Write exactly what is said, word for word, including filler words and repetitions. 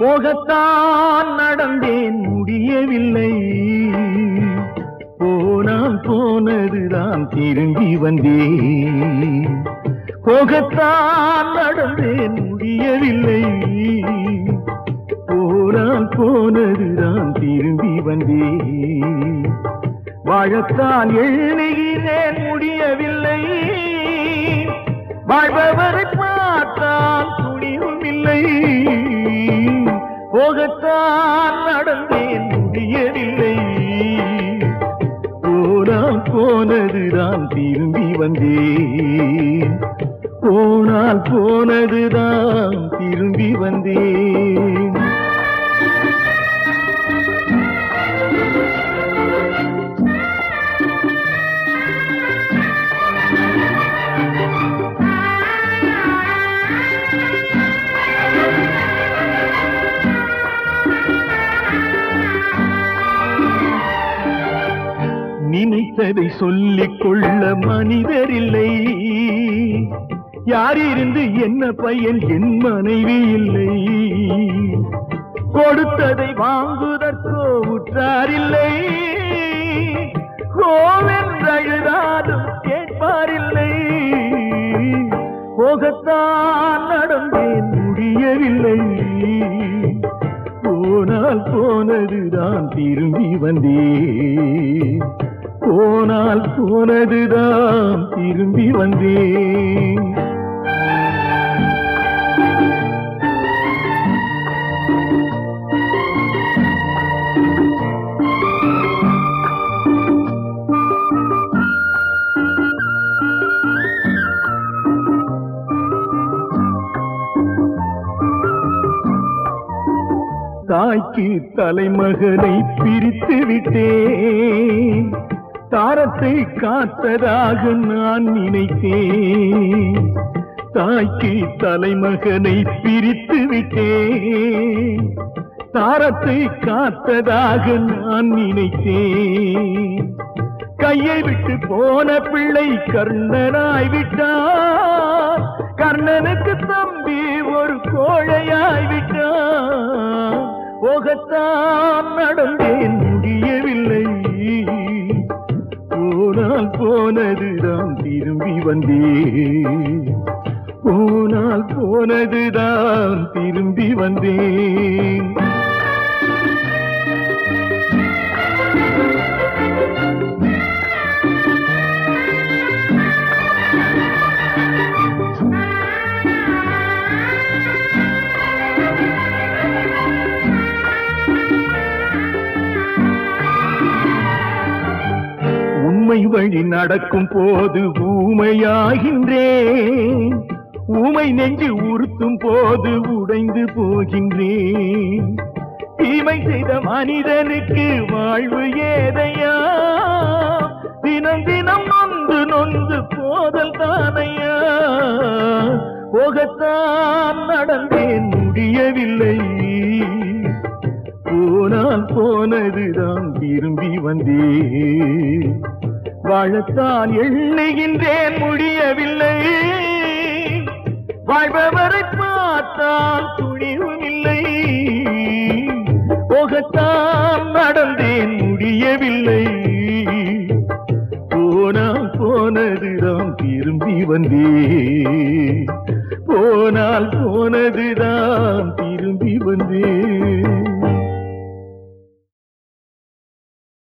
போகத்தான் நடந்தேன் முடியவில்லை, போனால் போனதுதான் திரும்பி வந்தேன். போகத்தான் நடந்தேன் முடியவில்லை, போனால் போனதுதான் திரும்பி வந்தேன். வாழத்தான் எண்ணுகிறேன் முடியவில்லை, வாழ்பவரை பார்த்தால் துணிவும் இல்லை. போகத்தான் நடந்தேன் முடியவில்லை, போனால் போனதுதான் திரும்பி வந்தேன். போனால் போனதுதான் திரும்பி வந்தேன். நினைத்ததை சொல்லிக் கொள்ள மனிதரில்லை, யாரிருந்து என்ன பையன் என் மனைவி இல்லை. கொடுத்ததை வாங்குவதற்கோ உற்றாரில்லை, கோவென்றழுதாலும் கேட்பாரில்லை. போகத்தான் நடந்தேன் முடியவில்லை, போனால் போனதுதான் திரும்பி வந்தேன். போனால் போனதுதான் திரும்பி வந்தேன். தாய்க்கு தலைமகனை பிரித்து விட்டேன், தாரத்தை காத்ததாக நான் நினைத்தேன். தாய்க்கு தலைமகனை பிரித்து விட்டேன், தாரத்தை காத்ததாக நான் நினைத்தேன். கையை விட்டு போன பிள்ளை கர்ணனாய் விட்டார், கர்ணனுக்கு தம்பி ஒரு கோழையாய் விட்டார். போகத்தான் நடந்தேன் முடியவில்லை, போனால் போனதுதான் திரும்பி வந்தேன். போனால் போனதுதான் திரும்பி வந்தேன். ஊமை வழி நடக்கும் போது ஊமையாகின்றேன், ஊமை நெஞ்சு உறுத்தும் போது உடைந்து போகின்றேன். தீமை செய்த மனிதனுக்கு வாழ்வு ஏதையா, தினம் தினம் நொந்து நொந்து போதல் தானையா. போகத்தான் நடந்தேன் முடியவில்லை, போனால் போனதுதான் திரும்பி வந்தேன். வாழத்தான் எண்ணுகின்றேன் முடியவில்லை, வாழ்பவரை பார்த்தால் துணிவும் இல்லை. போகத்தான் நடந்தேன் முடியவில்லை, போனால் போனதுதான் திரும்பி வந்தேன். போனால் போனதுதான் திரும்பி வந்தேன்.